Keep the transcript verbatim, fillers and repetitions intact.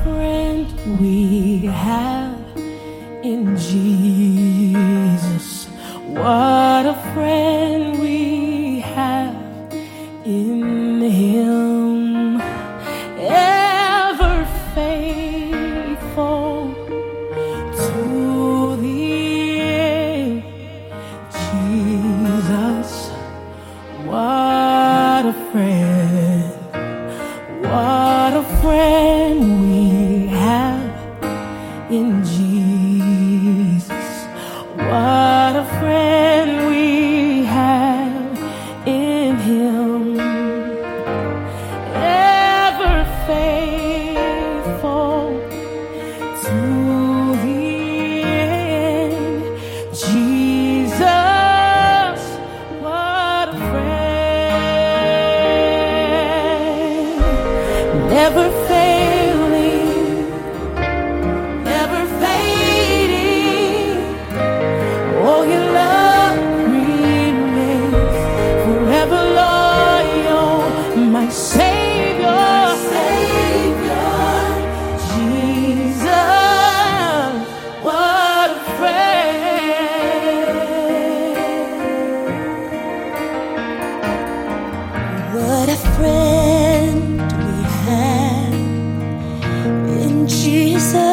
friend we have in Jesus. What a friend we have in Him. Ever faithful to the end. Jesus, what a friend. What a friend we have in Jesus. What a friend we have in Him. Ever faithful to the end. Jesus, what a friend. Never failing, never fading. Oh, your love remains forever loyal. My Savior, Savior, Jesus, what a friend. What a friend we have in Jesus.